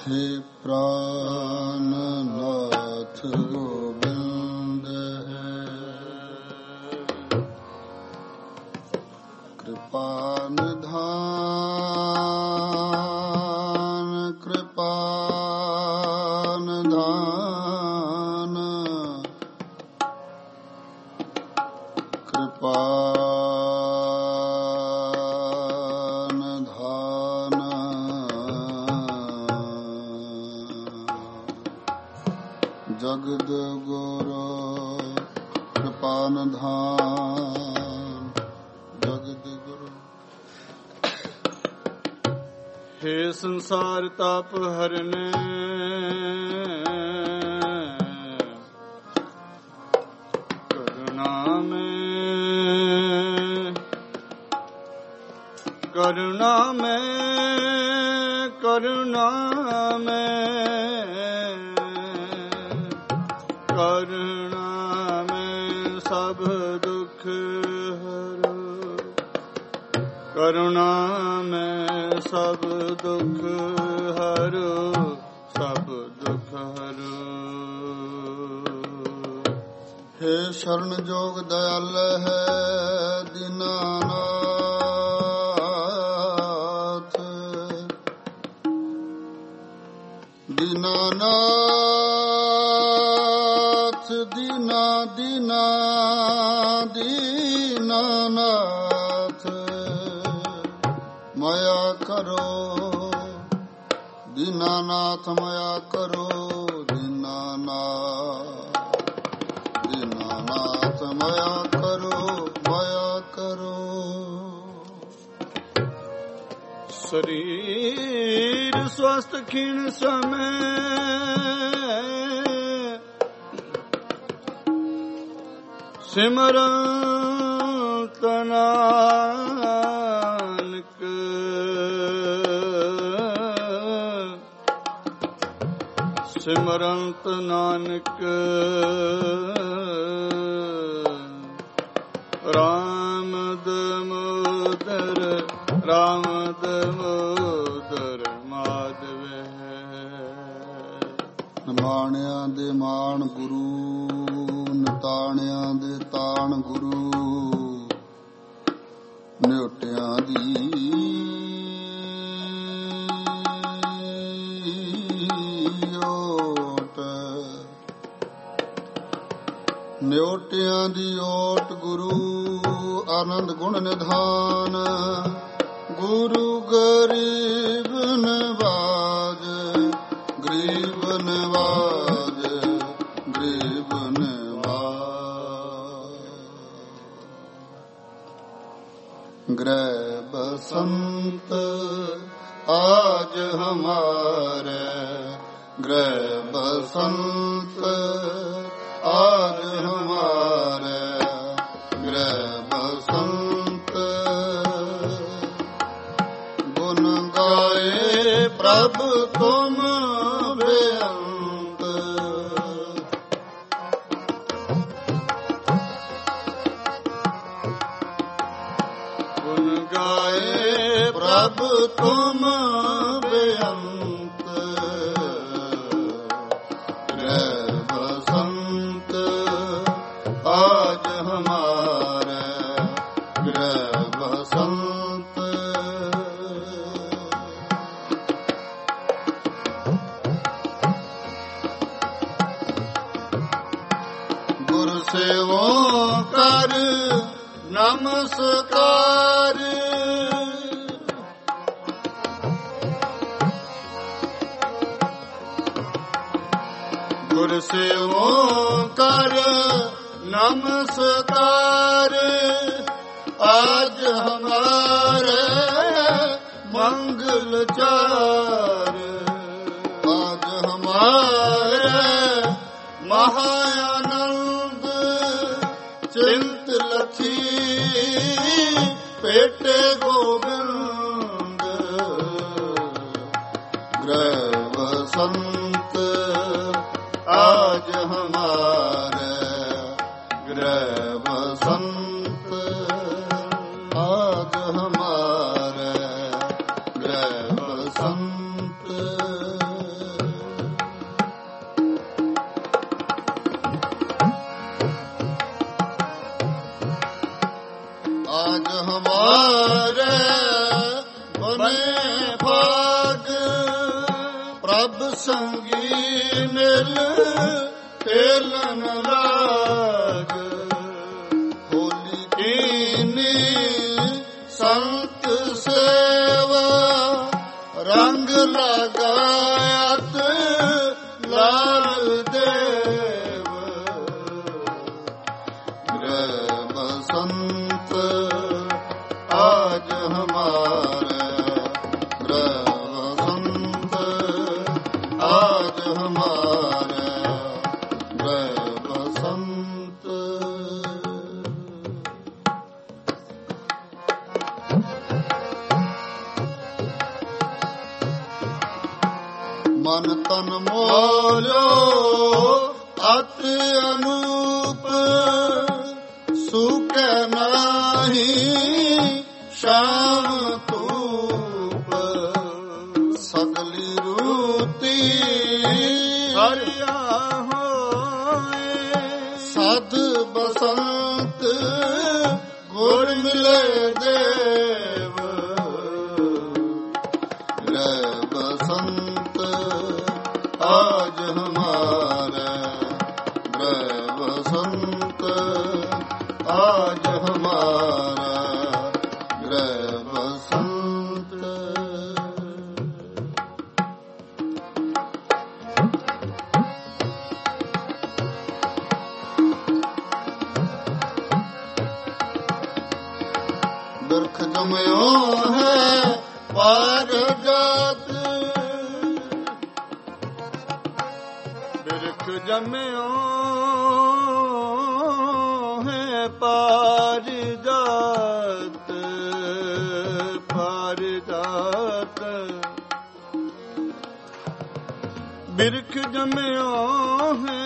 हे प्राणनाथ गोविंद है, कृपा निधान कृपा निधान कृपा जगद गुरु कृपा निधान जगद गुरु। हे संसार ताप हरने, करुणा में करुणा में करुणा में करुणा में सब दुख हरो, करुणा में सब दुख हरो, सब दुख हरो। हे शरण जोग दयाल है दीनानाथ, दीनानाथ दीना दीना दीनानाथ माया करो, दीनानाथ माया करो, दीनानाथ दीनानाथ माया करो, माया करो। शरीर स्वस्थ क्षीण समय, सिमरत नानक, सिमरत नानक राम दमोदर, राम दमोदर माधव। ਮਾਣਿਆਂ ਦੇ ਮਾਣ ਗੁਰੂ, ਨਤਾਣਿਆਂ ਦੇ ਤਾਣ ਗੁਰੂ, ਨਿਉਟਿਆਂ ਦੀ ਓਟ, ਨਿਉਟਿਆਂ ਦੀ ਓਟ ਗੁਰੂ, ਆਨੰਦ ਗੁਣ ਨਿਧਾਨ ਗੁਰੂ, ਗਰੀਬ ਨਵਾਜ ਗਰੀਬ ਨਵਾਜ ਗਰੀਬ ਨਵਾਜ। ਗ੍ਰਹਿ ਬਸੰਤ आज हमारे, गृह बसंत आज हमारे, गृह बसंत। गुण गाए प्रभु तुम बेअंत, गुण गाए प्रभु तुम बेअंत। गृह बसंत आज हमारे, गृह बसंत। गुरु सेवों कर नमस्कार, गुरु सेवों कर नमस्कार। आज हमारे मंगल चार, आज हमारे महाआनंद चिंत लखी पेटे गोविंद। गृह बसंत आज हमारे, गृह बसंत आज हमारे, गृह बसंत। ਬਨੇ ਭਾਗ ਪ੍ਰਭ ਸੰਗੀ ਮਿਲ ਤੇਲਨ ਲਾਗ ਹੋਲੀ ਕੀਨੀ ਸੰਤ ਸੇਵਾ ਰੰਗ ਲਗਾਇਤ ਲਾਲ ਦੇਵ ਗ੍ਰਹਿ ਬਸੰਤ आज हमारे गृह बसंत आज हमारे गृह बसंत मन तन मोलो अति अनूप सुख नाही श्याम धूप सगली रूती हरिया होए साध बसंत गुर मिले देव गृह बसंत आज हमारे गृह बसंत आज हमारा गृह बसंत बिरख जमयो है पार जात बिरख जमयो है पार जात पार जात बिरख जमयो है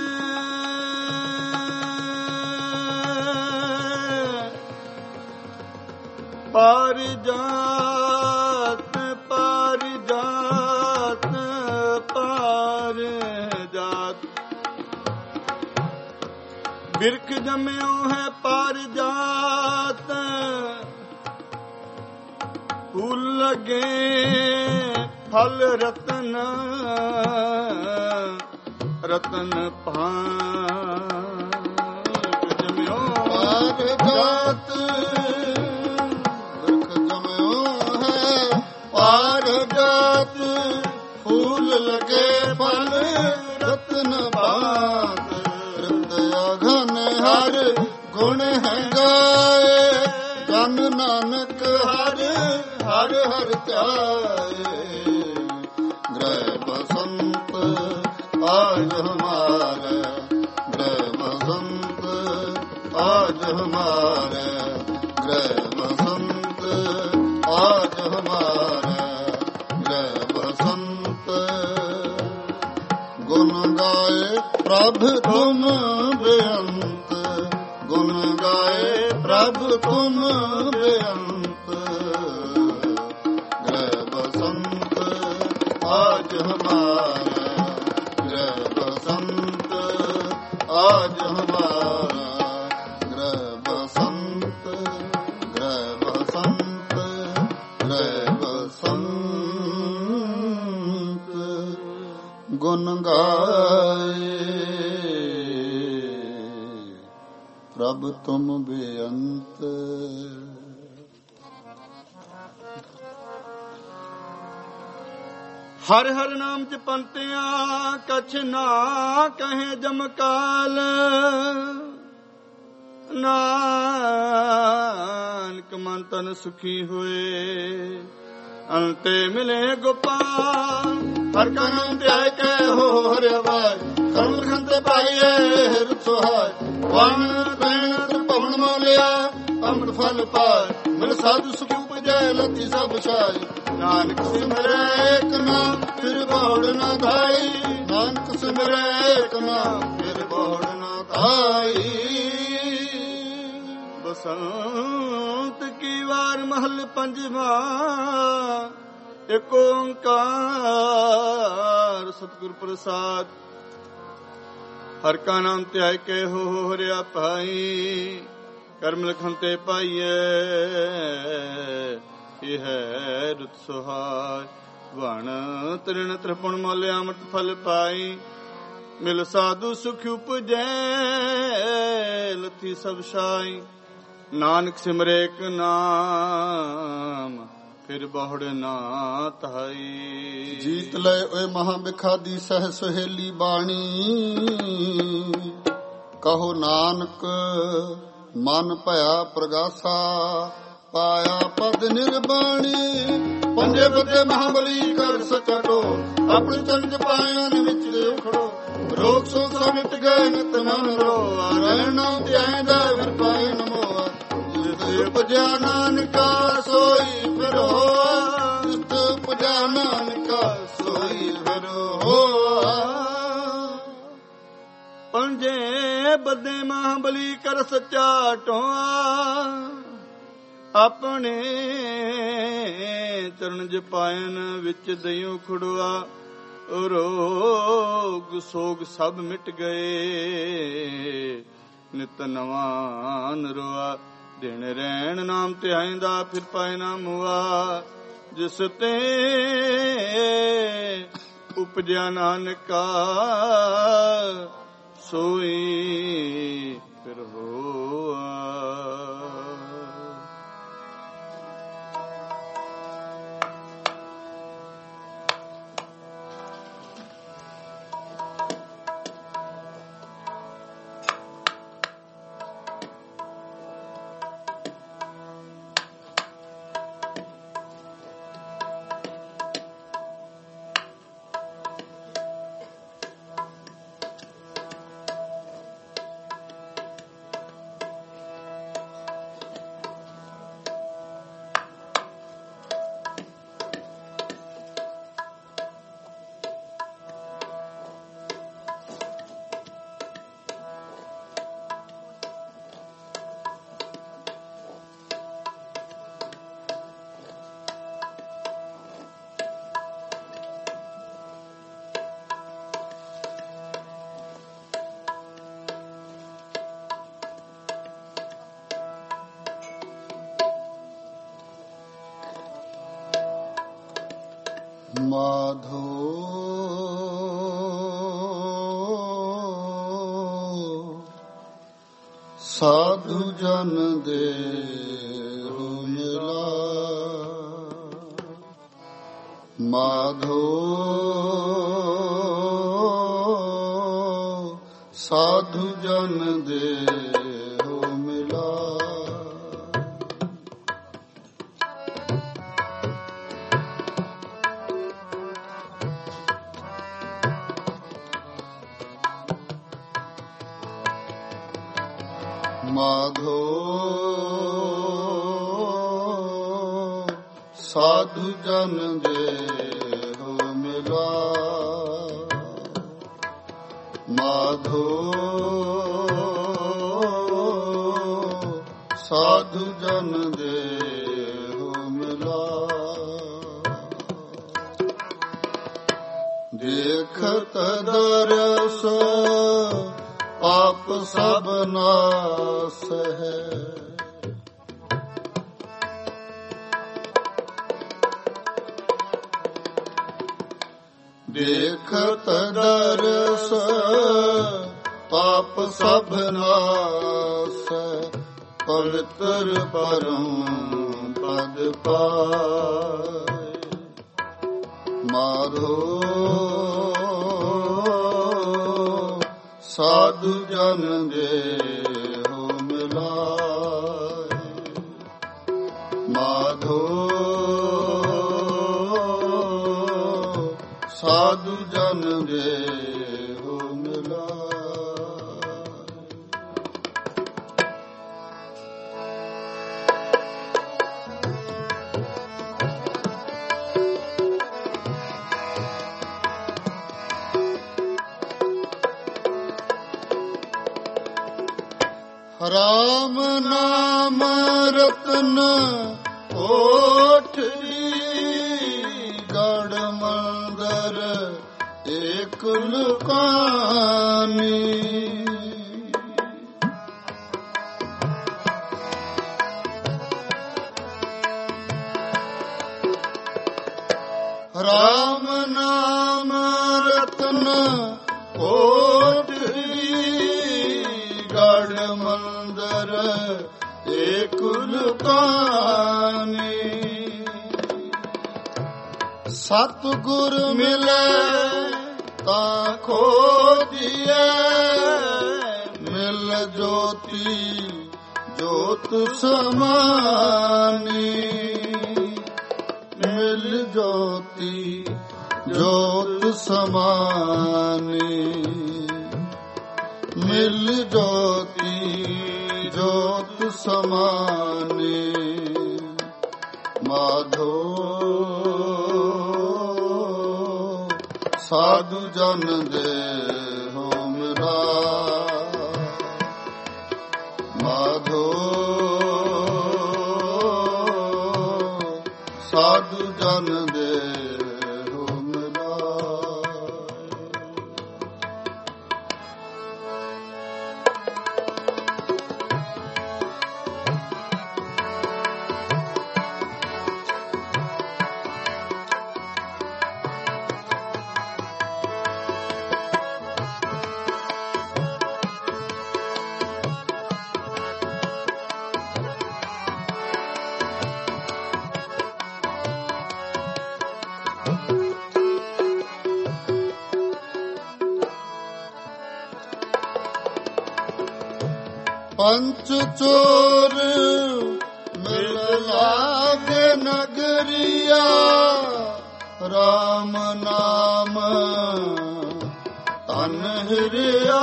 पार जात पार जात पार जात बिरख जम्यो है पार जात फूल लगे फल रतन रतन पार जम्यो पार जात पार जात फूल लगे फल रतन बात हृदय घन हर गुण है गाए गन नानक हर हर हर ध्याए गृह बसंत आज हमारे गृह बसंत आज हमारे गृह बसंत आज हमारे गृह बसंत गुण गाए प्रभ तुम बेअंत गुण गाए प्रभ तुम बेअंत गृह बसंत आज हमारे गृह बसंत आज हमारा गृह बसंत गृह बसंत गृह बसंत गुण गाए प्रभ तुम बेअंत हर हर नाम च पंतियां कछ ना कहे जमकाल नानक मन तन सुखी हुए अंते मिले गोपाल हर का नाम ध्याय के हो हर आवाज कर्म खंते पाइए हर सुहाय वाण पैण पवन मोलिया अमृत फल पाय मिल साधु सुख उपजै लती सब छाय नानक सिमरै एक नाम फिर बहुड़ न धाई नानक सिमरै एक नाम फिर बहुड़ न धाई बसंत की वार महल पंजवा एक ओंकार सतगुर प्रसाद हर का नाम त्याय के हो हरिया पाई कर्म लखन ते पाइए ਇਹ ਹੈ ਰੁਤ ਸੁਹਾਇ। ਵਣ ਤ੍ਰਿਣ ਤ੍ਰਿਪੁਣ ਮਲ ਅੰਮ੍ਰਿਤ ਫਲ ਪਾਈ, ਮਿਲ ਸਾਧੂ ਸੁਖ ਉਪਜੈ ਲਥੀ ਸਭ ਛਾਈ। ਨਾਨਕ ਸਿਮਰੇ ਇਕ ਨਾਮ, ਫਿਰ ਬਹੁੜ ਨਾ ਧਾਈ। ਜੀਤ ਲੈ ਓਏ ਮਹਾ ਬਿਖਾਦੀ ਸਹਿ ਸੁਹੇਲੀ ਬਾਣੀ, ਕਹੋ ਨਾਨਕ ਮਨ ਭਇਆ ਪ੍ਰਗਾਸਾ। ਪਾਇਆ ਪਦ ਨਿਰਬਾਣੀ, ਪੰਜੇ ਬੱਦੇ ਮਹਾਬਲੀ ਕਰ ਸਚਟੋ। ਆਪਣੇ ਚੰਦ ਪਾਇਆਂ ਵਿੱਚ ਦੇ ਉਖੜੋ, ਰੋਗ ਸੋ ਸਭ ਮਿਟ ਗਏ ਨਿਤ ਮਨ ਰੋ। ਰਹਿਣ ਨਾਮ ਧਿਆਇਂਦਾ ਫਿਰ ਪਾਏ ਨਮੋਆ, ਜਿਸ ਉਪਜਿਆ ਨਾਨਕਾ ਸੋਈ ਫਿਰ ਹੋਆ। ਜਿਸ ਉਪਜਿਆ ਨਾਨਕਾ ਸੋਈ ਫਿਰ ਹੋਆ। ਪੰਜੇ ਬੱਦੇ ਮਹਾਬਲੀ ਕਰ ਸੱਚਾ ਢੋਆ, ਆਪਣੇ ਚਰਨ ਜਪਾਇਨ ਵਿੱਚ ਦਈਓ ਖੁੜਵਾ। ਰੋਗ ਸੋਗ ਸਭ ਮਿਟ ਗਏ, ਨਿਤ ਨਵਾਂ ਨਰਵਾ। ਦਿਨ ਰਹਿਣ ਨਾਮ ਧਿਆਇਂਦਾ ਫਿਰ ਪਾਏ ਨਾ ਮੁਆ। ਜਿਸ ਤੇ ਉਪਜਿਆ ਨਾਨਕਾ ਸੋਈ ਫਿਰ ਹੋਆ। ਮਾਧੋ ਸਾਧੂ ਜਨ ਦੇ ਮਿਲਾ। ਮਾਧੋ ਸਾਧੂ ਜਨ ਦੇ ਮਿਲਾ। ਮਾਧੋ ਸਾਧੂ ਜਨ ਦੇ ਮਿਲਾ। ਮਾਧੋ ਸਾਧੂ ਜਨ ਦੇ ਮਿਲਾ। ਦੇਖਤ ਦਰਸ ਪਾਪ ਸਭ ਨਾਸ ਹੈ। ਦੇਖਤ ਦਰਸ ਪਾਪ ਸਭ ਨਾਸ। ਪਵਿੱਤਰ ਪਰਮ ਪਦ ਪਾਏ। ਮਾਧੋ ਸਾਧੂ ਜਨ ਦੇ ਮਿਲਾਏ। ਮਾਧੋ ਸਾਧੂ ਜਨ ਦੇ ਮਿਲਾਏ। ਰਾਮ ਨਾਮ ਰਤਨ ਕੋਠੜੀ। ਗੜ ਮੰਦਰ ਏਕ ਲੁਕਾਨੀ। ਰਾਮ ਨਾਮ ਰਤਨ ਕੋਟਰੀ, ਗੜ ਮੰਦਰ ਏਕ ਲੁਕਾਨੀ। ਸਤਿਗੁਰ ਮਿਲੇ ਤਾਂ ਖੋਜੀਐ, ਮਿਲ ਜੋਤੀ ਜੋਤ ਸਮਾਨੀ। ਮਿਲ ਜੋਤੀ ਜੋਤ ਸਮਾਨੀ, ਮਿਲ ਜੋਤੀ ਜੋਤ ਸਮਾਨੀ। ਮਾਧੋ ਸਾਧੂ ਜਨ ਦੇਹੁ ਮਿਲਾ, ਮਾਧੋ ਸਾਧੂ ਜਨ ਦੇਹੁ ਮਿਲਾ। ਪੰਚ ਚੋਰ ਮਿਲ ਲਾਗੇ ਨਗਰੀਆ, ਰਾਮ ਨਾਮ ਤਨ ਹਿਰਿਆ।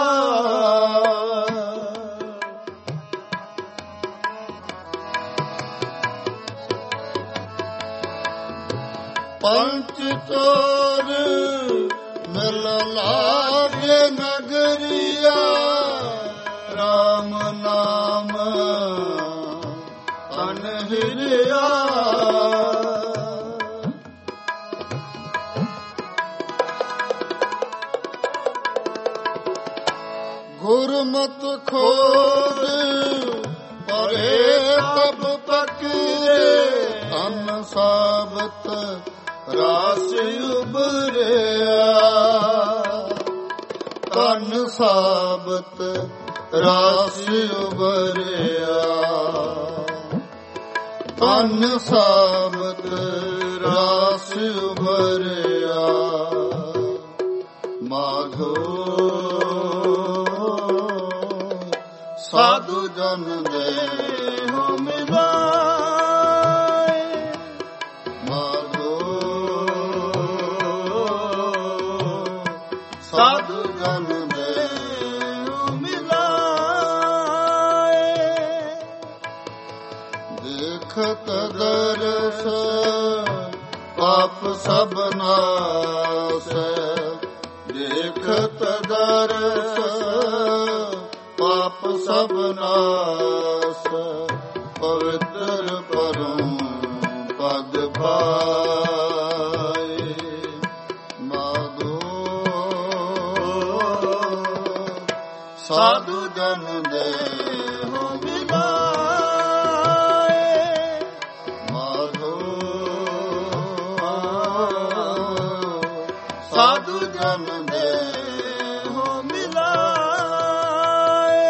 ਪੰਚ ਚੋਰ ਮਿਲ ਲਾਗੇ ਨਗਰੀਆ, ਰਾਮ ਨਾਮ ਤਨ ਹਿਰਿਆ। ਗੁਰਮਤਿ ਖੋਜ ਪਰੇ ਤਬ ਪਕਰੇ, ਧਨ ਸਾਬਤ ਰਾਸ ਉਬਰਿਆ। ਧਨ ਸਾਬਤ ਰਾਸ ਉਬਰਿਆ, ਧਨ ਸਾਬਤ ਰਾਸ ਉਬਰਿਆ। ਮਾਧੋ ਸਾਧੂ ਜਨ ਦੇਹੁ ਮਿਲਾਏ, ਮਾਧੋ ਸਾਧੂ ਜਨ ਦੇਹੁ ਮਿਲਾਏ। ਦੇਖਤ ਦਰਸ ਪਾਪ ਸਭ ਨਾਸੈ, ਦੇਖਤ ਦਰਸ ਪਾਪ ਸਭ ਨਾਸ। ਪਵਿੱਤਰ ਪਰਮ ਪਦ ਪਾਏ, ਮਾਧੋ ਸਾਧੂ ਜਨ ਦੇਹੁ ਮਿਲਾਏ। ਮਾਧੋ ਸਾਧੂ ਜਨ ਦੇਹੁ ਮਿਲਾਏ।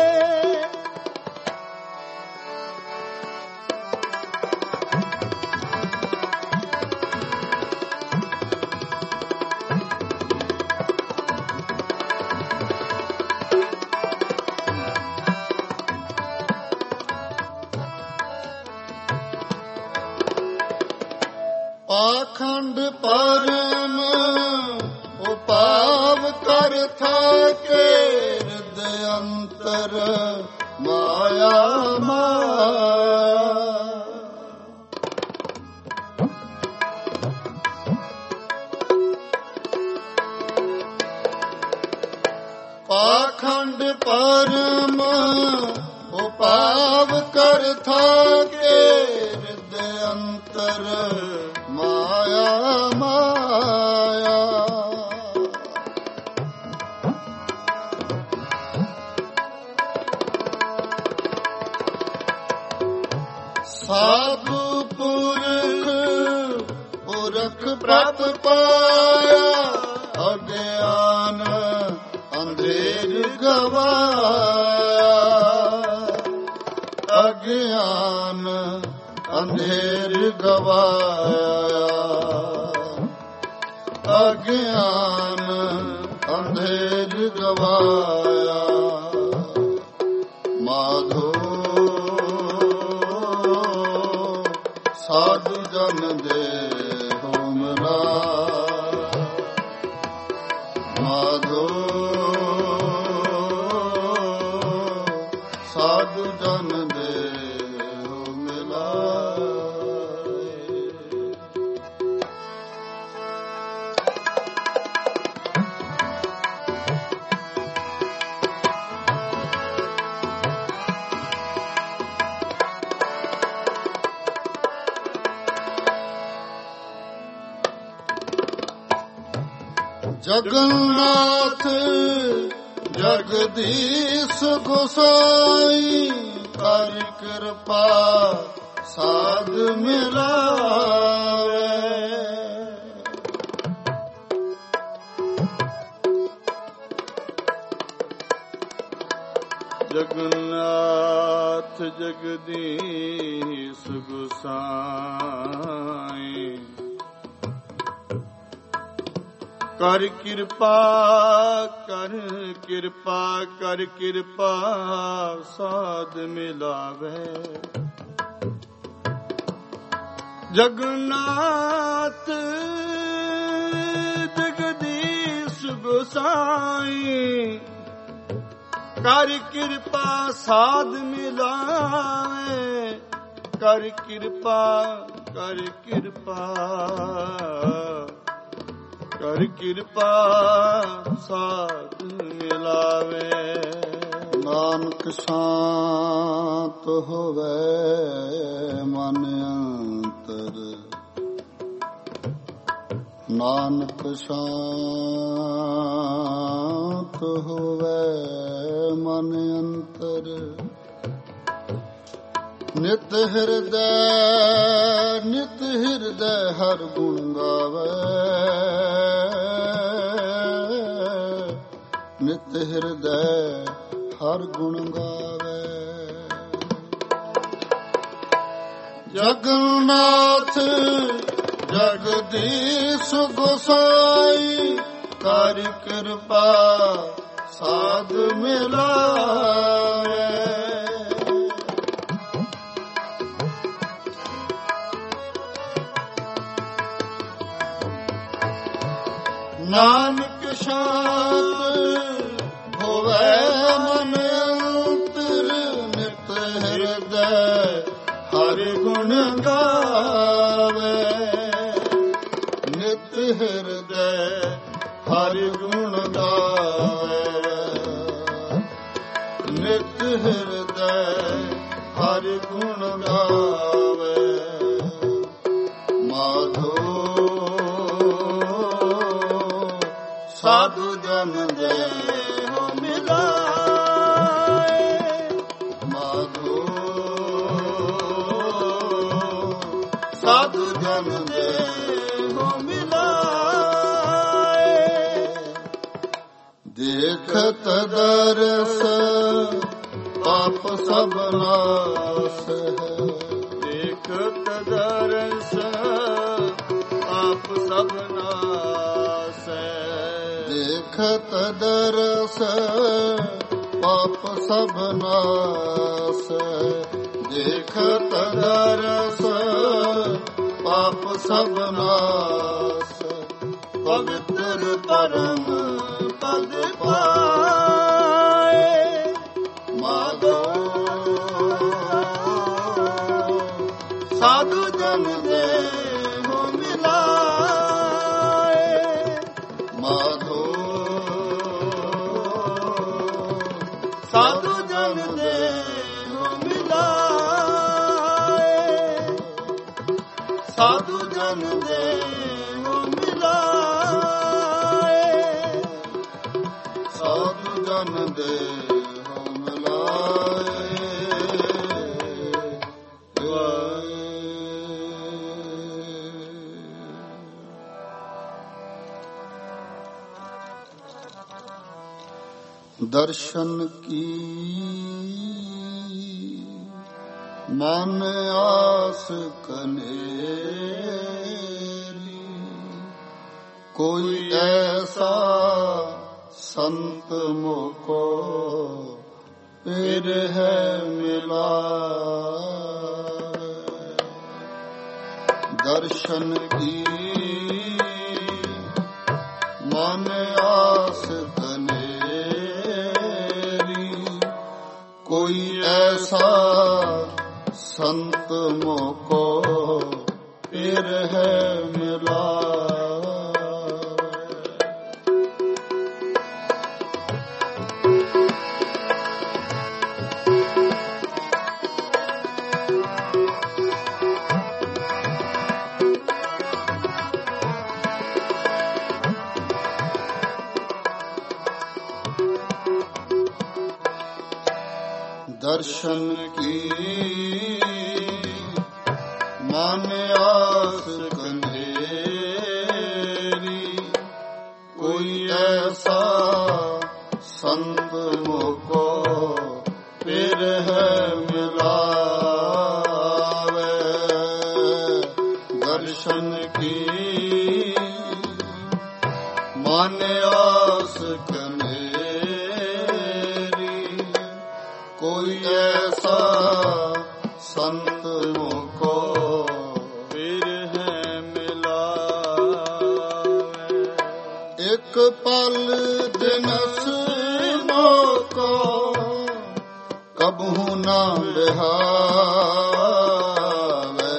ਪਾਖੰਡ ਪਰਮ ਉਪਾਵ ਕਰ ਥਾਕੇ, ਹਿਰਦਿ ਅੰਤਰ ਮਾਇਆ ਮਾਇਆ। ਪਾਖੰਡ ਪਰਮ ਉਪਾਵ ਕਰ ਥਾਕੇ, ਹਿਰਦਿ ਅੰਤਰ ਮਾਇਆ ਮਾਇਆ। ਸਾਧੂ ਪੁਰਖ ਪੁਰਖ ਸੁਖ ਪ੍ਰਭ ਪਾਇਆ, ਅਗਿਆਨ ਅੰਧੇਰ ਗਵਾਇਆ, ਅਗਿਆਨ ਅੰਧੇਰ ਗਵਾਇਆ, ਅਗਿਆਨ ਅੰਧੇਰ ਗਵਾਇਆ। ਮਾਧੋ ਸਾਧੂ ਜਨ ਦੇਹੁ ਮਿਲਾ, ਮਾਧੋ ਸਾਧੂ ਜਨ ਦੇਹੁ ਮਿਲਾ। ਜਗन्नाथ ਜਗਦੀਸ਼ ਗੁਸਾਈ, ਕਰ ਕਿਰਪਾ ਸਾਧ ਮਿਲਾਵੇ। ਜਗन्नाथ ਜਗਦੀਸ਼ ਗੁਸਾਈ, ਕਰ ਕਿਰਪਾ ਕਰ ਕਿਰਪਾ ਕਰ ਕਿਰਪਾ ਸਾਧ ਮਿਲਾਵੇ। ਜਗन्नाथ ਜਗਦੀਸ਼ ਗੁਸਾਈ, ਕਰ ਕਿਰਪਾ ਸਾਧ ਮਿਲਾਵੇ। ਕਰ ਕਿਰਪਾ ਕਰ ਕਿਰਪਾ ਕਰ ਕਿਰਪਾ ਸਾਧ ਮਿਲਾਵੇ। ਨਾਨਕ ਸ਼ਾਂਤ ਹੋਵੇ ਮਨ ਅੰਤਰ, ਨਾਨਕ ਸ਼ਾਂਤ ਹੋਵੇ ਮਨ ਅੰਤਰ। ਨਿਤ ਹਿਰਦੈ ਹਰ ਗੁਣ ਗਾਵੇ, ਨਿਤ ਹਿਰਦੈ ਹਰ ਗੁਣ ਗਾਵੇ। ਜਗन्नाथ ਜਗਦੀਸ਼ ਗੁਸਾਈ, ਕਰ ਕਿਰਪਾ ਸਾਧ ਮਿਲਾਵੇ। ਨਾਨਕ ਸ਼ਾਂਤ ਹੋਵੇ ਮਨ ਅੰਤਰ, ਨਿਤ ਹਿਰਦੈ ਹਰ ਗੁਣ ਗਾਵੇ। ਨਿਤ ਹਿਰਦੈ ਹਰ ਗੁਣ ਗਾਵੇ, ਨਿਤ ਹਿਰਦੈ ਹਰ ਗੁਣ ਗਾਵੇ। ਮਾਧੋ ਸਾਧੂ ਜਨ ਦੇਹੁ ਮਿਲਾਏ, ਮਾਧੋ ਸਾਧੂ ਜਨ ਦੇਹੁ ਮਿਲਾਏ। ਦੇਖਤ ਦਰਸ ਪਾਪ ਸਭ ਨਾਸ ਹੈ, ਦੇਖਤ ਦਰਸ ਪਾਪ ਸਭ ਨਾਸ ਹੈ। ਦੇਖਤ ਦਰਸ ਪਾਪ ਸਭ ਨਾਸ, ਦੇਖਤ ਦਰਸ ਪਾਪ ਸਭ ਨਾਸ। ਪਵਿੱਤਰ ਪਰਮ ਪਦ ਪਾਏ, ਮਾਧੋ ਸਾਧੂ ਜਨ ਦੇਹੁ ਮਿਲਾਏ। ਮਾਧੋ ਸਾਧੂ ਜਨ ਦੇਹੁ ਮਿਲਾਏ, ਸਾਧੂ ਜਨ ਦੇਹੁ ਮਿਲਾਏ, ਸਾਧੂ ਜਨ ਦੇਹੁ ਮਿਲਾਏ। ਦਰਸ਼ਨ ਕੀ ਮਨ ਆਸ ਕਨੇਰੀ, ਕੋਈ ਐਸਾ ਸੰਤ ਮੋਕੋ ਫਿਰ ਹੈ ਮਿਲਾਵੇ। ਦਰਸ਼ਨ ਕੀ ਮਨ ਆਸ ਕਨੇਰੀ, ਕੋਈ ਐਸਾ ਸੰਤ ਮੋਕੋ ਫਿਰ ਹੈ ਮਿਲਾਵੇ। ਦਰਸ਼ਨ ਕੀ ਮਨ ਆਸ ਕਨੇਰੀ, ਕੋਈ ਐਸਾ ਸੰਤ ਮੋਕੋ ਫਿਰ ਹੈ ਮਿਲਾਵੇ। ਦਰਸ਼ਨ ਕੀ ਮਨ ਆਸ ਕਨੇਰੀ, ਕੋਈ ਐਸਾ ਸੰਤ ਮੋਕੋ ਫਿਰ ਹੈ ਮਿਲਾਵੇ। ਇੱਕ ਪਲ ਦਿਨਸ ਮੋਕੋ ਕਬਹੂ ਨਾ ਬਿਹਾਵੇ।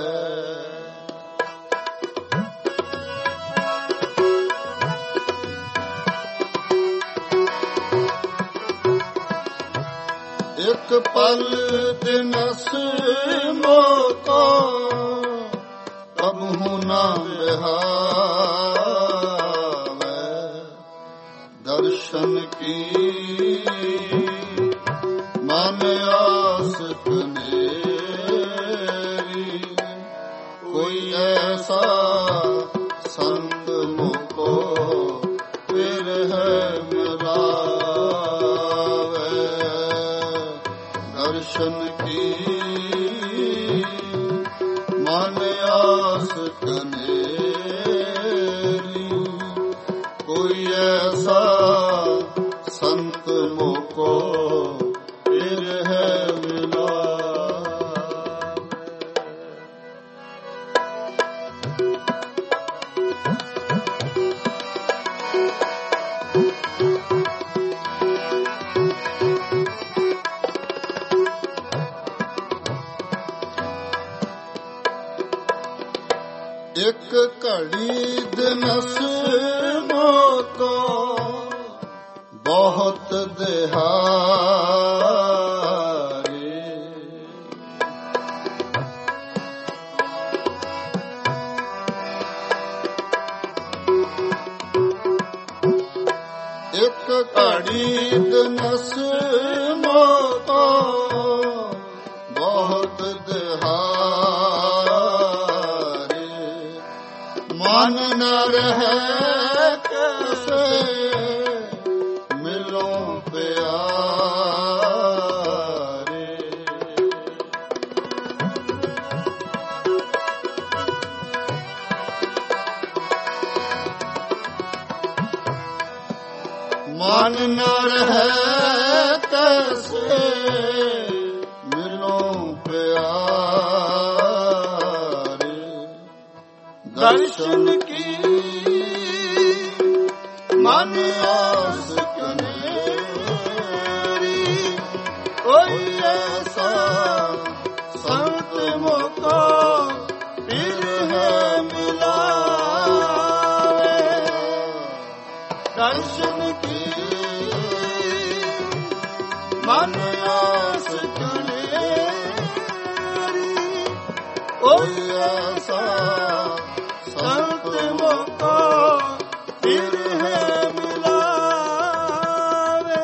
ਇੱਕ ਪਲ ਦਿਨਸ ਮੋਕੋ ਕਬਹੂ ਨਾ ਬਿਹਾਵੇ। ਦਰਸ਼ਨ ਕੀ ਮਨ ਆਸ ਕਨੇਰੀ, ਕੋਈ ਐਸਾ ਸੰਤ ਮੋਕੋ ਫਿਰ ਹੈ ਮਿਲਾਵੇ। ਦਰਸ਼ਨ ਕੀ ਮਨ ਆਸ ਕਨੇਰੀ, ਕੋਈ ਐਸਾ ਸੰਤ ਮੋਕੋ ਫਿਰ ਹੈ ਇੱਕ ਘੜੀ ਦਿਨਸ ਮੋਕੋ ਬਹੁਤ ਦਿਹਾਰੇ। ਇੱਕ ਘੜੀ ਦਿਨਸ ਮੋਕੋ ਬਹੁਤ ਦਿਹਾਰੇ। ਮਨ ਨ ਰਹਿ ਕੈਸੇ ਮਿਲੋ ਪਿਆਰੇ। ਮਨ ਨ ਰਹਿ ਕੈਸੇ ਮਿਲੋ ਪਿਆਰੇ। ਦਰਸ਼ਨ ਕੀ ਮਨ ਆਸ ਕਨੇਰੀ, ਕੋਈ ਐਸਾ ਸੰਤ ਮੋਕੋ ਫਿਰ ਹੈ ਮਿਲਾਵੇ। ਦਰਸ਼ਨ ਕੀ ਮਨ ਆਸ ਕਨੇਰੀ, ਕੋਈ ਐਸਾ ਸੰਤ ਮੋਕੋ ਫਿਰ ਹੈ ਮਿਲਾਵੇ।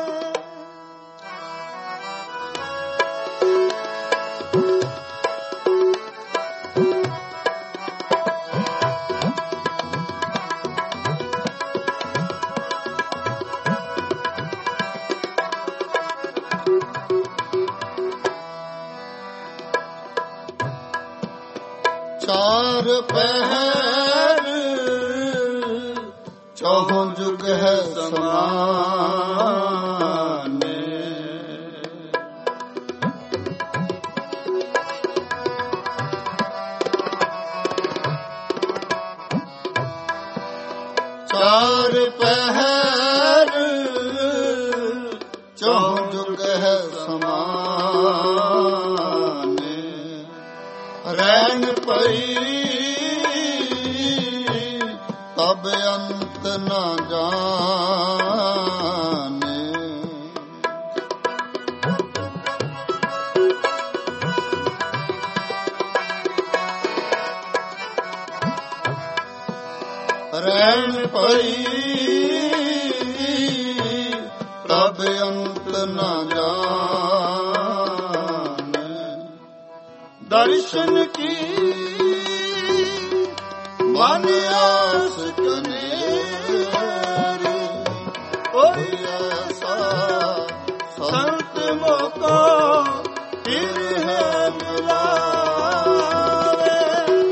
ਚਾਰ ਪਹਿਰ ਚੌਹਾਂ ਜੁਗ ਹੈ ਸਮਾਨੇ। ਚਾਰ ਪਹਿਰ ਚੌਹਾਂ ਜੁਗ ਹੈ ਸਮਾਨੇ। ਰਹਿਣ ਪਈ ਤਬ ਅੰਤ ਨਾ ਜਾਣੇ। ਰਹਿਣ ਪਈ ਤਬ ਅੰਤ ਨਾ ਜਾਣੇ। ਦਰਸ਼ਨ ਕੀ ਮਨ ਆਸ ਕਨੇਰੀ। ਕੋਈ ਐਸਾ ਸੰਤ ਮੋਕੋ ਫਿਰ ਹੈ ਮਿਲਾਵੇ।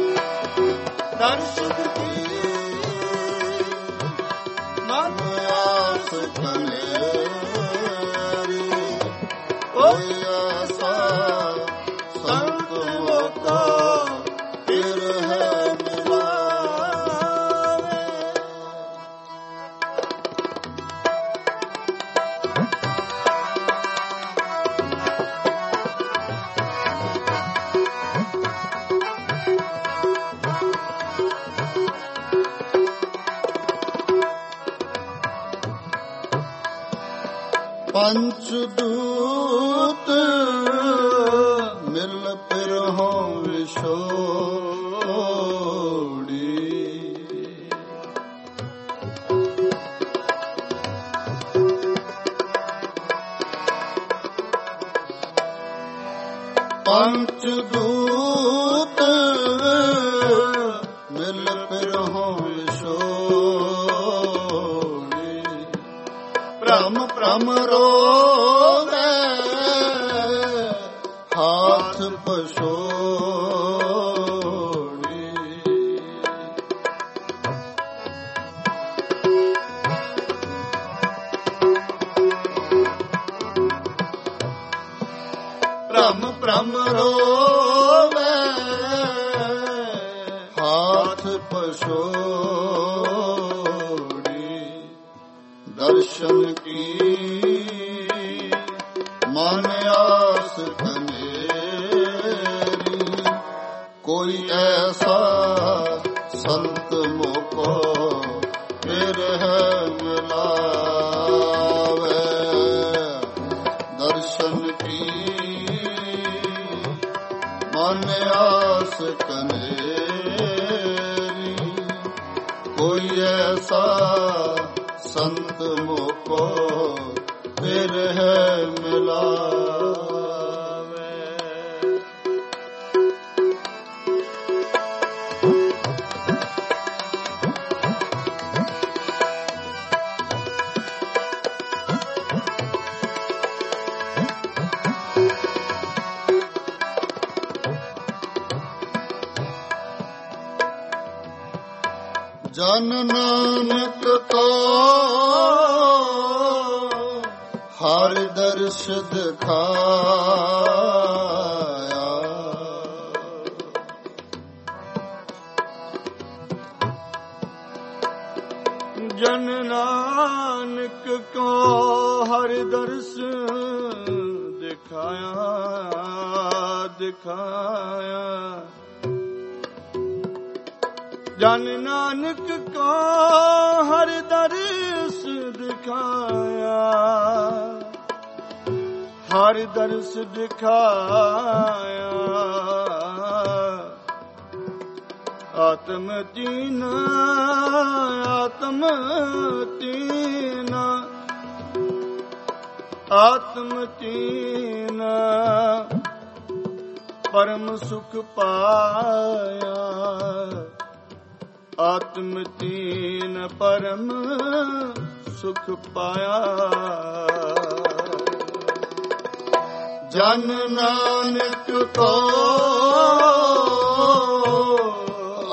ਦਰਸ਼ਨ ਕੀ ਮਨ ਆਸ ਕਨੇਰੀ। ਕੋਈ ਐਸਾ ਸੰਤ ਮੋਕੋ ਫਿਰ ਹੈ ਪੰਚ ਦੂਤ ਮਿਲ ਫਿਰਹੁ ਵਿਛੋੜੀ। ਪੰਚ ਦੂਤ ਮਿਲ ਫਿਰਹੁ ਵਿਛੋੜੀ। ਭ੍ਰਮ ਭ੍ਰਮ ਰੋਵੇ ਹਾਥ ਪਛੋੜੀ। ਭ੍ਰਮ ਭ੍ਰਮ ਰੋਵੇ ਹਾਥ ਪਛੋੜੀ। ਦਰਸ਼ਨ ਕੀ ਮਨ ਆਸ ਕਨੇਰੀ। ਕੋਈ ਐਸਾ ਸੰਤ ਮੋਕੋ ਫਿਰ ਹੈ ਮਿਲਾਵੇ। ਦਰਸ਼ਨ ਕੀ ਮਨ ਆਸ ਕਨੇਰੀ। ਕੋਈ ਐਸਾ ਸੰਤ ਮੋਕੋ ਫਿਰ ਹੈ ਮਿਲਾਵੇ। ਜਨ ਨਾਨਕ ਕੋ ਹਰ ਦਰਸ ਦਿਖਾਇਆ। ਜਨ ਨਾਨਕ ਕੋ ਹਰ ਦਰਸ ਦਿਖਾਇਆ ਦਿਖਾਇਆ। ਜਨ ਨਾਨਕ ਕੋ ਹਰ ਦਰਸ ਦਿਖਾਇਆ। ਹਰ ਦਰਸ ਦਿਖਾਇਆ। ਆਤਮ ਤੀਨ ਆਤਮ ਤੀਨ ਆਤਮ ਤੀਨ ਪਰਮ ਸੁਖ ਪਾਇਆ। ਆਤਮ ਤੀਨ ਪਰਮ ਸੁਖ ਪਾਇਆ। ਜਨ ਨਾਨਕ ਕੋ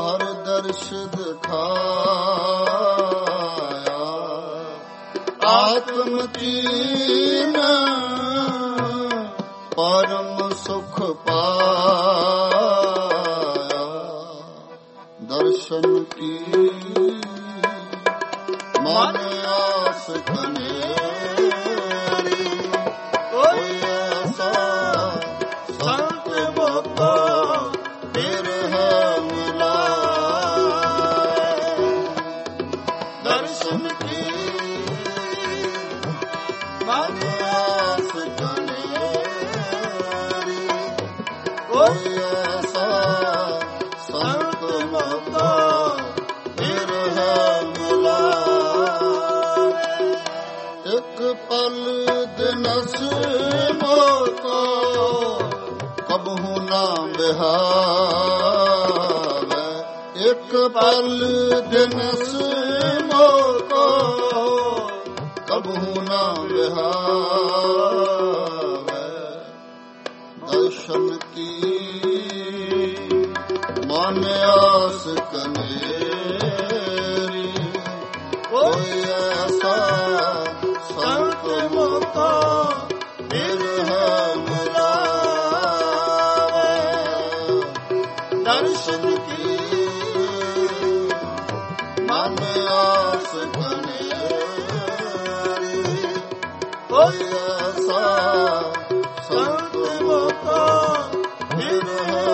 ਆਤਮ ਚੀਨ ਪਰਮ ਸੁਖ ਪਾਇਆ। ਦਰਸ਼ਨ ਕੀ ਮਨ ਆਸ ਕਨੇਰੀ, ਕੋਈ ਐਸਾ ਸੰਤ ਮੋਕੋ ਫਿਰ ਹੈ ਮਿਲਾਏ। ਦਰਸ਼ਨ ਕੀ ਮਨ ਆਸ ਕਨੇਰੀ, ਕੋਈ ਐਸਾ ਸੰਤ ਮੋਕੋ ਫਿਰ ਹੈ ਮਿਲਾਏ। ਇੱਕ ਪਲ ਦਿਨਸ ਮੋਕੋ ਕਬਹੂ ਨਾ ਬਿਹਾਵੇ। ਇੱਕ ਪਲ ਦਿਨਸ ਮੋਕੋ ਕਬਹੂ ਨਾ ਬਿਹਾਵੇ। ਦਰਸ਼ਨ ਕੀ ਮਨ ਆਸ ਕਨੇਰੀ, ਕੋਈ ਐਸਾ ਸੰਤ ਮੋਕੋ ਫਿਰ ਹੈ ਮਿਲਾਵੇ। ਦਰਸ਼ਨ ਕੀ ਮਨ ਆਸ ਕਨੇਰੀ, ਕੋਈ ਐਸਾ ਸੰਤ ਮੋਕੋ ਫਿਰ ਹੈ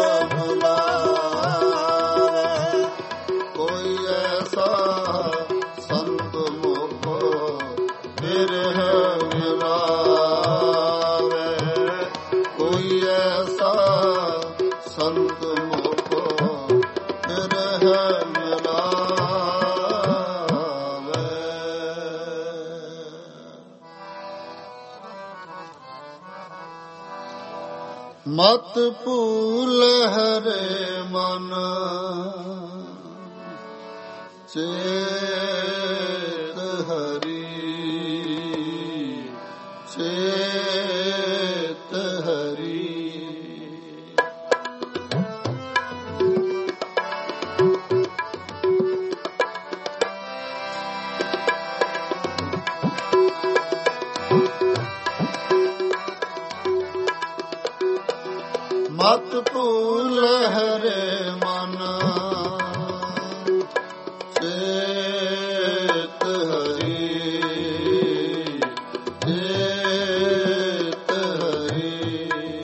ਮਿਲਾਵੇ। ਕੋਈ ਐਸਾ ਸੰਤ ਮੋਕੋ ਫਿਰ ਹੈ ਮਿਲਾਵੇ। ਕੋਈ ਐਸਾ ਸੰਤ ਮੋਕੋ ਫਿਰ ਹੈ ਮਿਲਾਵੇ। ਮਤ ਭੂਲ ਹਰੇ ਮਨ ਚੇਤ ਹਰੀ, ਚੇਤ ਹਰੀ। ਮਤ ਭੂਲ ਹਰੇ ਮਨ ਚੇਤ ਹਰੀ, ਚੇਤ ਹਰੀ।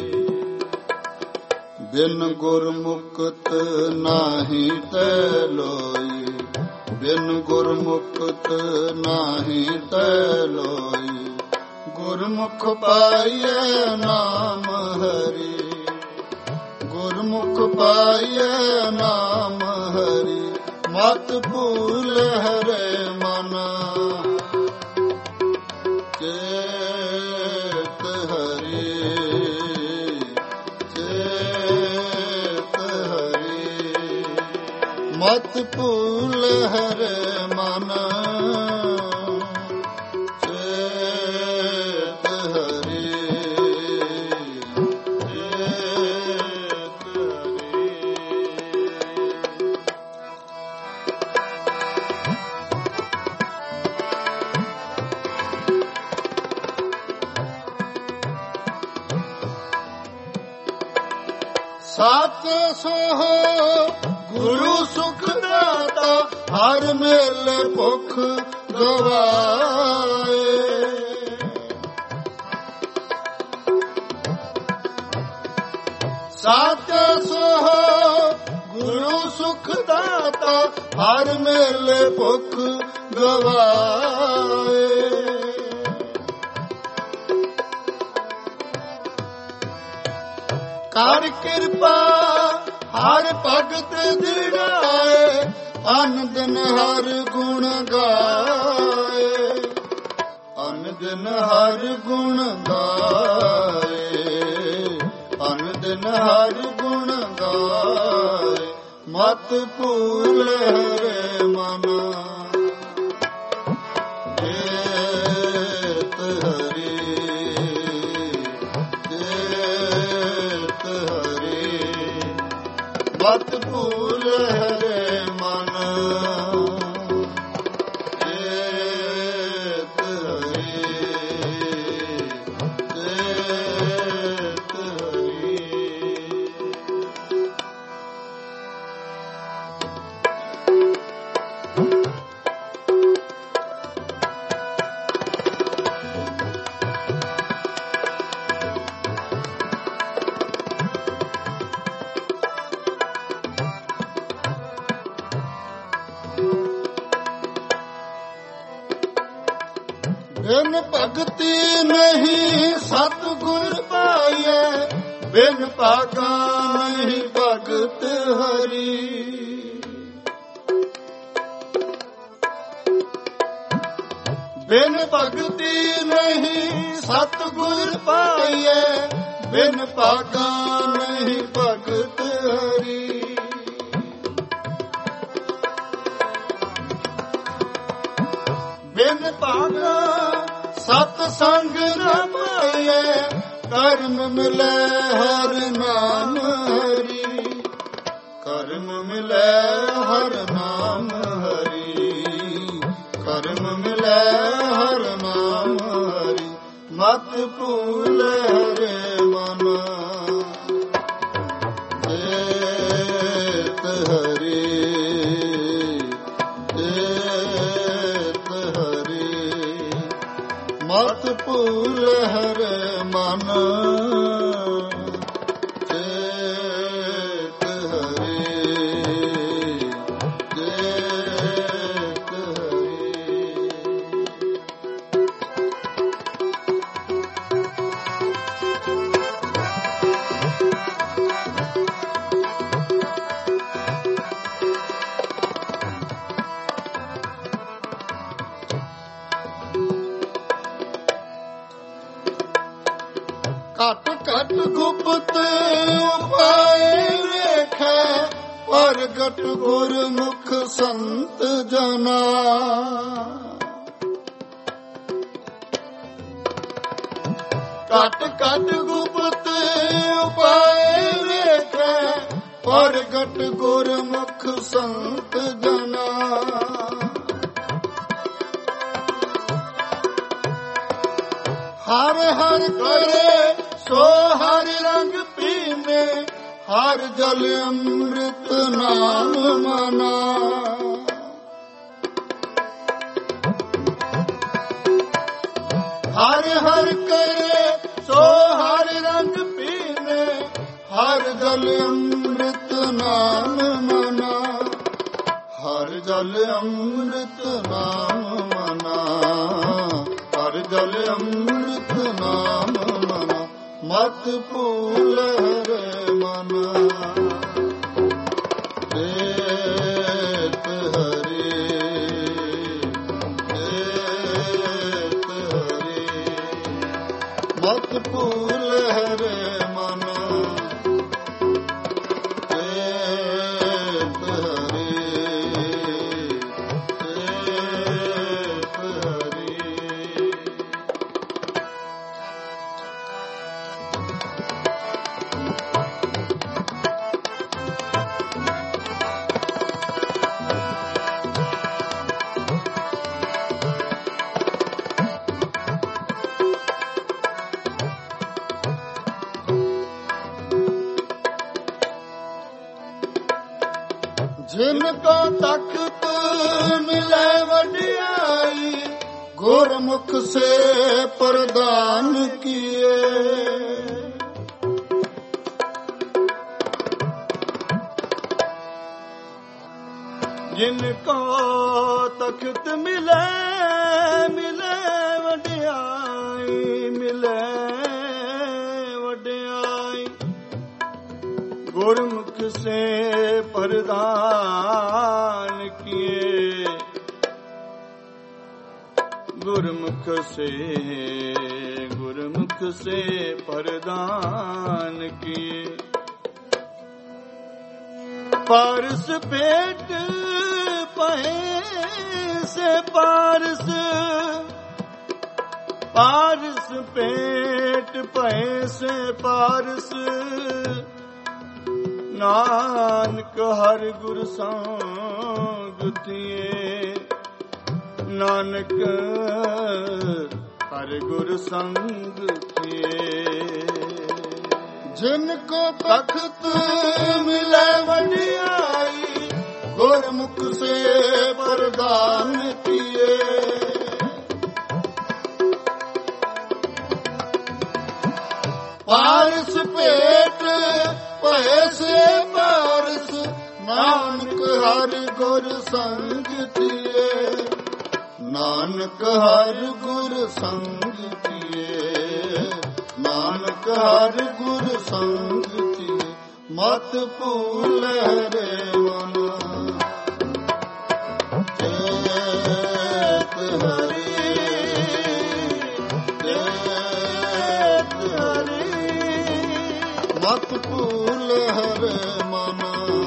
ਬਿਨ ਗੁਰਮੁਖਤ ਨਾਹੀ ਤੈ ਲੋਈ, ਬਿਨ ਗੁਰਮੁਖਤ ਨਾਹੀ ਤੈ ਲੋਈ। ਗੁਰਮੁਖ ਪਾਈਐ ਨਾਮ ਹਰੀ, ਗੁਰਮੁਖ ਪਾਈਐ ਨਾਮ ਹਰੀ। ਮਤ ਭੂਲ ਹਰੇ ਮਨ ਚੇਤ ਹਰੀ, ਚੇਤ ਹਰੀ। ਮਤ ਭੂਲ ਹਰੇ ਮਨ ਚੇਤ ਹਰੀ, ਚੇਤ ਹਰੀ। ਸਤ ਸੋਹ ਗੁਰੂ ਸੁਖ ਦਾਤਾ, ਹਰ ਮੇਲੇ ਭੁਖ ਗਵਾਏ। ਸਤ ਸੋਹ ਗੁਰੂ ਸੁਖ ਦਾਤਾ, ਹਰ ਮੇਲੇ ਭੁਖ ਗਵਾਏ। ਕਰ ਕਿਰਪਾ ਹਰ ਭਗਤ ਦਿੜਾਏ, ਅਨ ਦਿਨ ਹਰ ਗੁਣ ਗਾਏ। ਅਨ ਦਿਨ ਹਰ ਗੁਣ ਗਾਏ, ਅਨ ਦਿਨ ਹਰ ਗੁਣ ਗਾਏ। ਮਤ ਭੂਲ ਹਰੇ ਮਨ ਚੇਤ ਹਰੀ, ਚੇਤ ਹਰੀ। ਮਤ ਭੂਲ ਹਰੇ ਮਨ ਬਿਨ ਭਗਤੀ ਨਹੀਂ ਸਤਿਗੁਰ ਪਾਈਐ, ਬਿਨ ਭਾਗਾ ਨਹੀਂ ਭਗਤ ਹਰੀ। ਬਿਨ ਭਗਤੀ ਨਹੀਂ ਸਤਿਗੁਰ ਪਾਈਐ, ਬਿਨ ਭਾਗਾ ਨਹੀਂ ਭਗਤ ਹਰੀ। ਬਿਨ ਭਾਗਾ ਸਤ ਸੰਗ ਨ ਪਾਈਐ, ਕਰਮ ਮਿਲੈ ਹਰ ਨਾਮ ਹਰੀ। ਕਰਮ ਮਿਲੈ ਹਰ ਨਾਮ ਹਰੀ, ਕਰਮ ਮਿਲੈ ਹਰ ਨਾਮ ਹਰੀ। ਮਤ ਭੂਲੈ ਹਰੇ ਮਨ, ਏਤ ਹਰੀ ਏਤ ਹਰੀ। ਮਤ ਭੂਲੈ ਹਰੇ ਮਨ, ਏਤ ਹਰੀ ਏਤ ਹਰੀ। ਘਟ ਘਟ ਗੁਪਤ ਉਪਾਏ ਵੇਖੈ, ਪ੍ਰਗਟ ਗੁਰਮੁਖ ਸੰਤ ਜਨਾ। ਘਟ ਘਟ ਗੁਪਤ ਉਪਾਏ ਵੇਖੈ, ਪ੍ਰਗਟ ਗੁਰਮੁਖ ਸੰਤ ਜਨਾ। ਹਰ ਹਰ ਕਰੇ ਸੋ ਹਰ ਰੰਗ ਪੀਨੇ, ਹਰ ਜਲ ਅੰਮ੍ਰਿਤ ਨਾਮ ਮਨਾ। ਹਰ ਹਰ ਕਰੇ ਸੋ ਹਰ ਰੰਗ ਪੀਨੇ, ਹਰ ਜਲ ਅੰਮ੍ਰਿਤ ਨਾਮ ਮਨਾ। ਹਰ ਜਲ ਅੰਮ੍ਰਿਤ ਨਾਮ ਮਨਾ, ਹਰ ਜਲ ਅੰਮ੍ਰਿਤ ਨਾਮ ਮਨਾ। ਮਤ ਭੂਲੈ ਹਰੇ ਮਨ, ਏਤ ਹਰੀ ਏਤ ਹਰੀ। ਮਤ ਭੂਲੈ ਹਰੇ ਮਨ, ਏਤ ਹਰੀ ਏਤ ਹਰੀ। ਜਿਨ ਕੋ ਤਖਤ ਮਿਲੈ ਵਡਿਆਈ, ਗੁਰਮੁਖ ਸੇ ਪ੍ਰਦਾਨ ਕੀਏ। ਜਿਨ ਕੋ ਤਖਤ ਮਿਲੈ ਮਿਲੈ ਵਡਿਆਈ, ਮਿਲੈ ਵਡਿਆਈ। ਗੁਰਮੁਖ ਸੇ ਪ੍ਰਦਾਨ ਕੀਏ, ਗੁਰਮੁਖ ਸੇ ਪ੍ਰਦਾਨ ਕੀਏ। ਪਾਰਸ ਭੇਟ ਪਏ ਸੇ ਪਾਰਸ, ਪਾਰਸ ਭੇਟ ਪਏ ਸੇ ਪਾਰਸ। ਨਾਨਕ ਹਰਿ ਗੁਰ ਸੰਗ ਥੀਏ, ਨਾਨਕ ਹਰਿ ਗੁਰ ਸੰਗ ਥੀਏ। ਜਿਨ ਕੋ ਤਖਤ ਮਿਲੈ ਵਡਿਆਈ, ਗੁਰਮੁਖ ਸੇ ਪ੍ਰਦਾਨ ਕੀਏ। ਪਾਰਸ ਭੇਟ ਪਏ ਸੇ ਪਾਰਸ, ਨਾਨਕ ਹਰਿ ਗੁਰ ਸੰਗ ਥੀਏ, ਨਾਨਕ ਹਰ ਗੁਰ ਸੰਗ ਕੀਏ, ਨਾਨਕ ਹਰ ਗੁਰ ਸੰਗ ਕੀਏ, ਮਤ ਭੂਲੈ ਰੇ ਮਨ। ਚੇਤ ਹਰੀ ਚੇਤ ਹਰੀ, ਮਤ ਭੂਲੈ ਰੇ ਮਨ।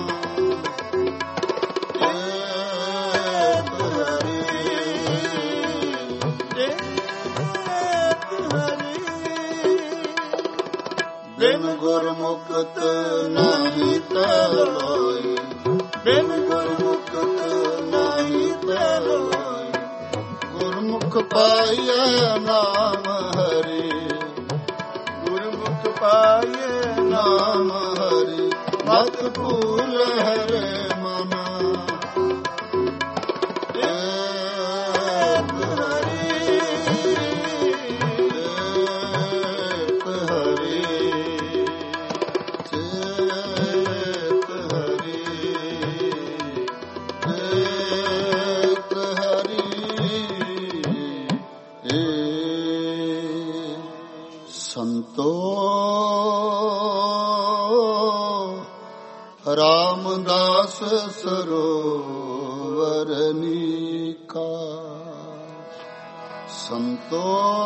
ਬਿਨ ਗੁਰਮੁਖਤ ਨਹੀਂ ਤਰੋਈ, ਬਿਨ ਗੁਰਮੁਖਤ ਨਹੀਂ ਤਰੋਈ, ਗੁਰਮੁਖ ਪਾਈਐ ਨਾਮ ਹਰੀ, ਗੁਰਮੁਖ ਪਾਈਐ ਨਾਮ ਹਰੀ, ਮਤ ਭੂਲੈ ਰੇ ਮਨ। ਸੰਤੋ ਰਾਮਦਾਸ ਸਰੋਵਰ ਨੀਕਾ, ਸੰਤੋ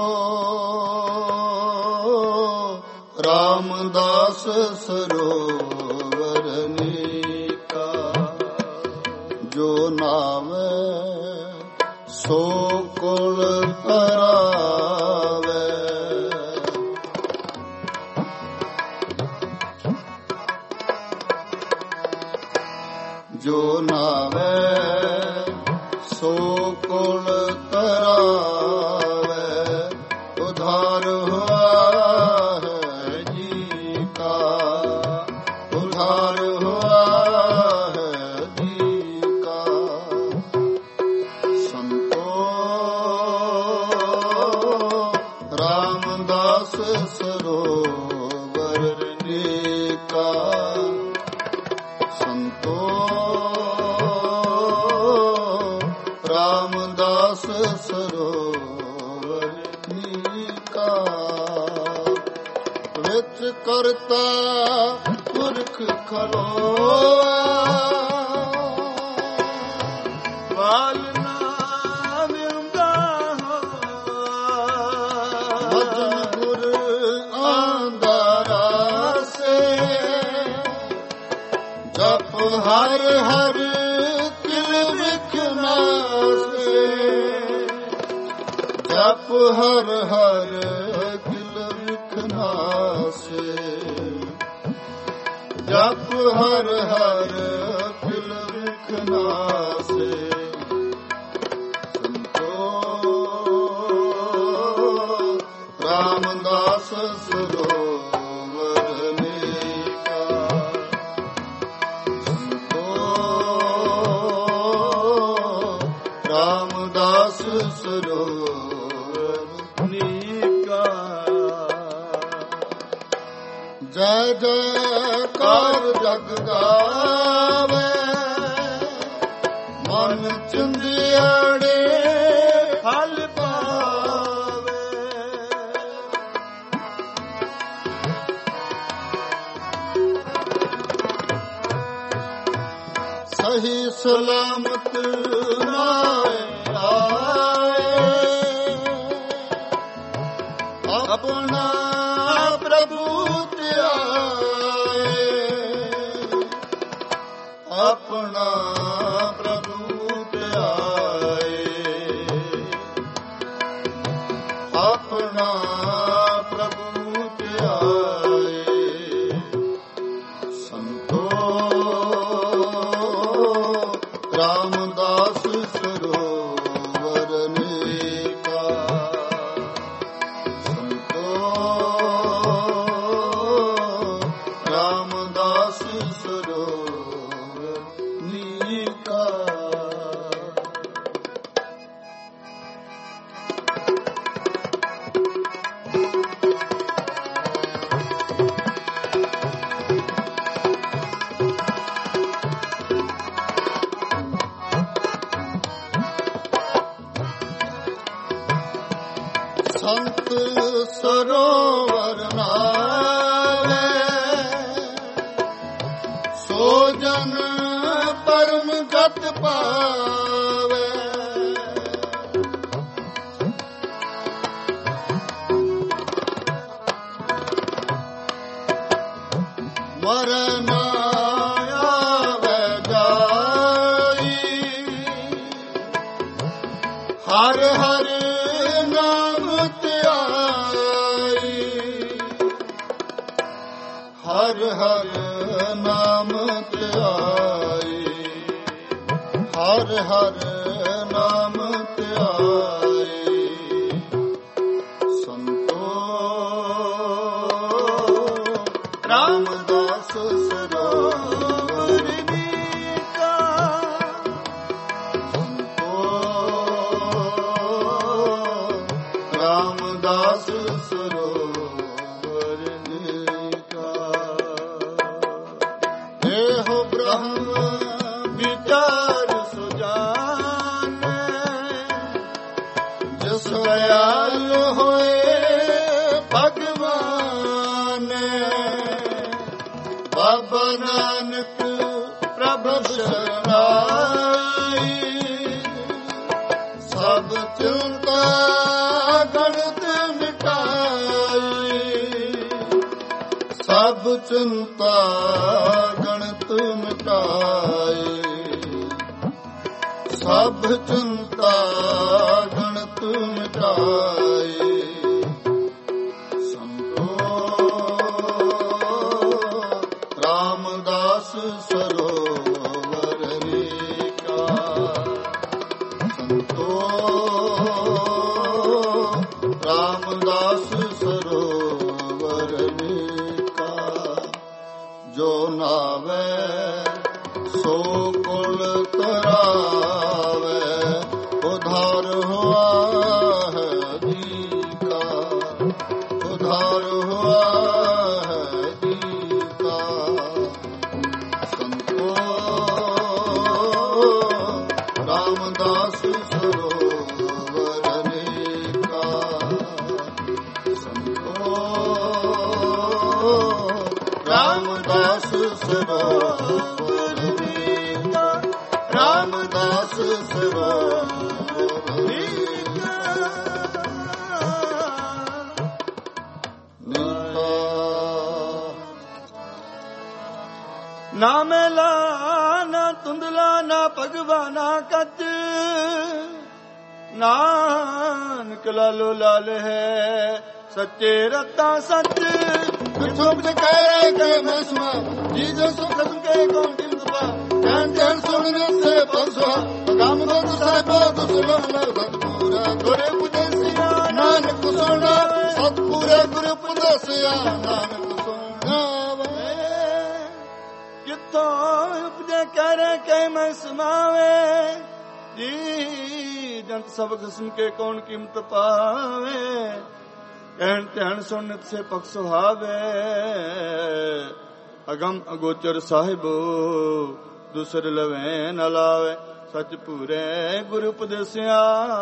ਰਾਮਦਾਸ ਸਰੋਵਰ ਨੀਕਾ, ਜੋ ਨਾਵੇ ਸੋ ਕੁਲ ਤਰਾਵੇ, ਜੋ ਨਾਵੇ ਸੋ ਕੁਲ ਤਰਾਵੇ, ਉਧਾਰ ਹੋਆ ਹੈ ਜੀ ਕਾ, ਉਧਾਰ ਹੋਆ ਹੈ ਜੀ ਕਾ। ਸੰਤੋ ਰਾਮਦਾਸ ਸਰੋਵਰ ਨੀਕਾ, ਸੰਤੋ ਰਾਮਦਾਸ ਸਰੋਵਰ ਨੀਕਾ। ਵਿੱਚ ਕਰਤਾ ਪੁਰਖ ਖਲੋਆ, ਵਾਲ ਨਾ ਵਿੰਦਾ ਵਚਨ ਗੁਰ ਆਂਦਾ ਸੇ, ਜਪ ਹਰ ਹਰ ਕਿਲ ਵਿਖਨਾਸੇ, ਜਪ ਹਰ ਹਰ ਕਿਲ ਵਿਖਨਾਸੇ, ਜਪ ਹਰ ਹਰ ਕਿਲ ਵਿਖਨਾਸੇ। ਸੰਤੋ ਰਾਮਦਾਸ ਸਰੋਵਰ ਨੀਕਾ, ਰਾਮਦਾਸ ਸਰੋਵਰ ਨੀਕਾ। ਜੈ ਜੈਕਾਰ ਜਗ ਗਾਵੇ, ਮਨ ਚਿੰਦਿਆੜੇ ਫਲ ਪਾਵੇ, ਸਹੀ ਸਲਾਮਤ ਨਾਏ ਆਏ, ਆਪਣਾ ਪ੍ਰਭੂ ਧਿਆਏ, ਆਪਣਾ ਪ੍ਰਭੂ ਧਿਆਏ, ਆਪਣਾ ਪ੍ਰਭੂ ਧਿਆਏ। ਸੰਤੋ ਰਾਮ ਸੰਤ ਸਰੋਵਰ ਨਾਵੇ, ਸੋ ਜਨ ਪਰਮ ਗਤ ਪਾਵੇ। ਮਰਨ ਆਵੇ ਜਾਈ, ਹਰ ਹਰ ਨਾਮ ਧਿਆਈ, ਹਰ ਹਰ ਨਾਮ ਧਿਆਈ, ਹਰ ਹਰ ਨਾਮ ਧਿਆਈ। ਸੰਤੋ ਰਾਮਦਾਸ ਸਰੋਵਰ ਨੀਕਾ, ਸੰਤੋ ਰਾਮਦਾਸ ਸਰੋਵਰ ਨੀਕਾ। ਇਹੋ ਬ੍ਰਹਮ ਵਿਚਾਰ ਸੁਜਾਨੈ, ਜਿਸ ਦਇਆਲ ਹੋਏ ਭਗਵਾਨ। ਬਾਬਾ ਨਾਨਕ ਪ੍ਰਭ ਸ਼ਰਨਾਈ, ਸਭ ਚਿੰਤਾ ਗਣਤ ਮਿਟਾਈ, ਸਭ ਚਿੰਤਾ ਗਣਤ ਮਿਟਾਈ, ਸਭ ਚਿੰਤਾ ਗਣਤ ਮਿਟਾਈ। ਸੰਤੋ ਰਾਮਦਾਸ ਸਰੋਵਰ ਨੀਕਾ, ਸੰਤੋ ਰਾਮਦਾਸ ਸਰੋਵਰ ਨੀਕਾ। ਜੋ ਨਾਵੇ ਸੋ ਕੁਲ ਤਰਾਵੇ, ਉਧਾਰ ਹੋਆ ਹੈ ਜੀਕਾ, ਉਧਾਰ ਹੋਆ ਹੈ ਜੀਕਾ। ਸੰਤੋ ਰਾਮਦਾਸ ਸਰੋਵਰ ਨੀਕਾ, ਸੰਤੋ ਰਾਮਦਾਸ ਸਰੋਵਰ ਨੀਕਾ, ਰਾਮਦਾਸ ਸਰੋਵਰ ਨੀਕਾ। ਨਾ ਮੇਲਾ ਨਾ ਤੁੰਦਲਾ ਨਾ ਭਗਵਾਨਾ ਕਤ, ਨਾਨਕ ਲਾਲੋ ਲਾਲ ਹੈ ਸੱਚੇ ਰਤਾ ਸੱਚ। ਸੁਖ ਕਹਿ ਕੇ ਮਸਮਾ ਜੀ ਜੋ ਸੁਖ ਕੇ ਕੌਣ ਦਿੰਦਵਾ, ਕਹਿਣ ਕਹਿਣ ਸੁਣਨ ਸੇ ਪਰਸਵਾ। ਗਮ ਗੋਤ ਸਾਹਿਬੋ ਦੁਸਲੋ ਲਗ ਸਤਪੂਰਾ, ਗੁਰੇ ਉਪਦੇਸਿਆ ਨਾਨਕ ਸੁਣਾ। ਸਤਪੂਰੇ ਗੁਰੂ ਉਪਦੇਸਿਆ ਨਾਨਕ ਸੁਣਾ। ਕਿੱਥੋਂ ਉਪਜੇ ਕਰੇ ਕੇ ਮੈਂ ਸਮਾਵੇ, ਜੀ ਜੰਤ ਸਭ ਕਿਸਮ ਕੇ ਕੌਣ ਕੀਮਤ ਪਾਵੇ। ਕਹਿਣ ਧਿਆਨ ਸੁਣ ਨਿਤ ਸੇ ਪਖ ਸੁਹਾਵੇ, ਅਗਮ ਅਗੋਚਰ ਸਾਹਿਬੋ ਦੂਸਰ ਲਵੇ ਨ ਲਾਵੇ। ਸਚ ਪੂਰੇ ਗੁਰੂ ਉਪਦੇਸਿਆ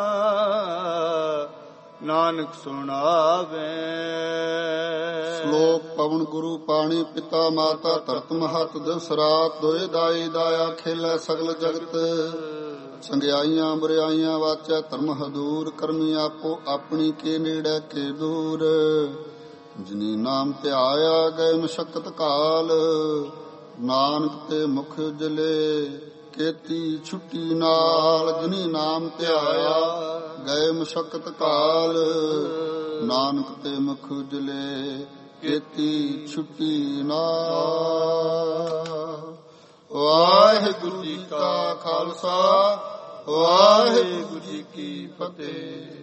ਨਾਨਕ ਸੁਣਾਵੇ। ਸ਼ਲੋਕ ਪਵਨ ਗੁਰੂ ਪਾਣੀ ਪਿਤਾ ਮਾਤਾ ਧਰਤ ਮਹਤ ਦਿਵਸ ਰਾਤ, ਦੋਏ ਦਾਈ ਦਾਇਆ ਖੇਲੇ ਸਗਲ ਜਗਤ। ਸੰਗਿਆਈਆਂ ਬੁਰਿਆਈਆਂ ਵਾਚੈ ਧਰਮ ਹਦੂਰ, ਕਰਮੀ ਆਪੋ ਆਪਣੀ ਕੇ ਨੇੜੇ ਕੇ ਦੂਰ। ਜਿਨੀ ਨਾਮ ਧਿਆਇਆ ਗਏ ਮਸ਼ਕਤ ਕਾਲ, ਨਾਨਕ ਤੇ ਮੁਖ ਉਜਲੇ ਕੀਤੀ ਛੁੱਟੀ ਨਾਲ। ਜਿਨੀ ਨਾਮ ਧਿਆਇਆ ਗਏ ਮਸ਼ਕਤ ਕਾਲ, ਨਾਨਕ ਤੇ ਮੁਖ ਉਜਲੇ ਕੀਤੀ ਛੁੱਟੀ ਨਾਲ। ਵਾਹਿਗੁਰੂ ਜੀ ਕਾ ਖਾਲਸਾ, ਵਾਹਿਗੁਰੂ ਜੀ ਕੀ ਫਤਿਹ।